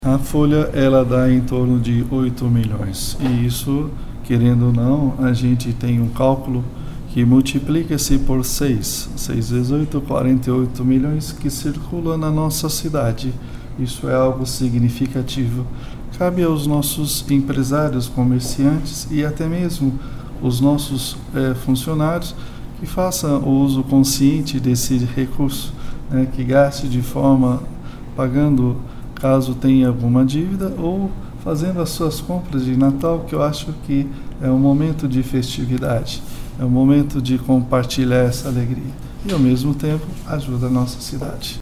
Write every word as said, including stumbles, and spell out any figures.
A folha, ela dá em torno de oito milhões, e isso, querendo ou não, a gente tem um cálculo que multiplica-se por seis, seis vezes oito, quarenta e oito milhões que circulam na nossa cidade. Isso é algo significativo. Cabe aos nossos empresários, comerciantes e até mesmo os nossos eh, funcionários que façam o uso consciente desse recurso, né, que gaste de forma pagando caso tenha alguma dívida ou fazendo as suas compras de Natal, que eu acho que é um momento de festividade, é um momento de compartilhar essa alegria e ao mesmo tempo ajuda a nossa cidade.